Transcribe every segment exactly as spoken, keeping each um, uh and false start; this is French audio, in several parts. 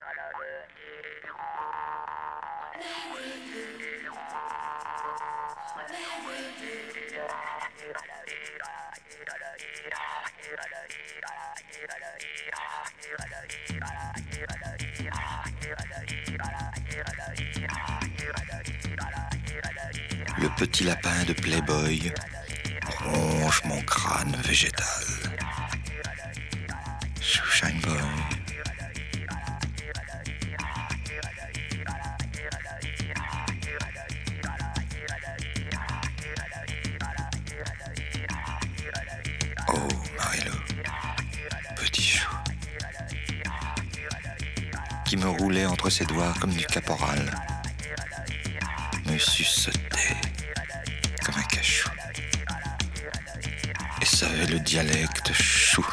Le petit lapin de Playboy ronge mon crâne végétal. Shoeshine Boy. Oh, Marilou, petit chou, qui me roulait entre ses doigts comme du caporal, me suçotait comme un cachou, et savait le dialecte chou.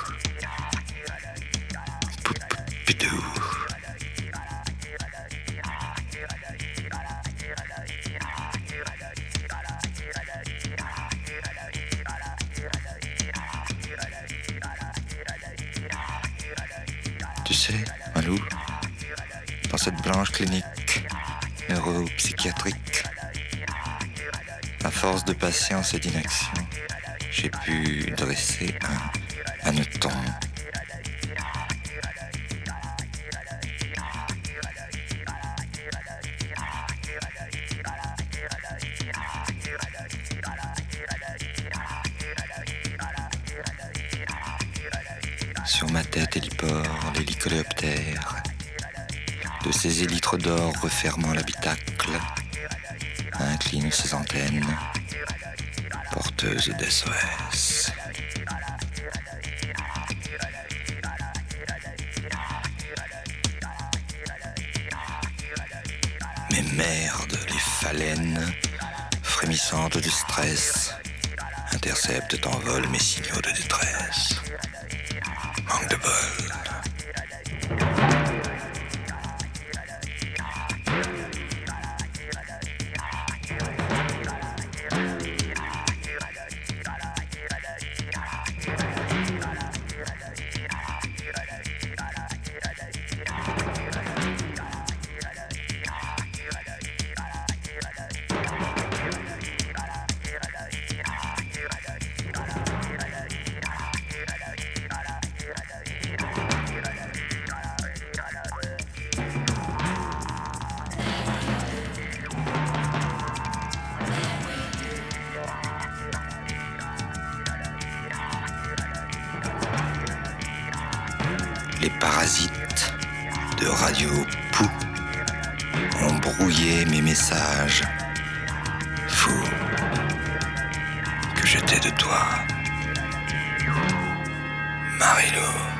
Poupidou. Tu sais, Malou, dans cette blanche clinique neuropsychiatrique, à force de patience et d'inaction, j'ai pu dresser un hanneton. Sur ma tête hélipore, l'hélicoléoptère, de ses élytres d'or refermant l'habitacle, incline ses antennes, porteuses d'S O S. Mais merde, les phalènes, frémissantes de stress, interceptent en vol mes signaux de détresse. Manque de bol. Les parasites de Radio Pou ont brouillé mes messages. Fou que j'étais de toi, Marilou.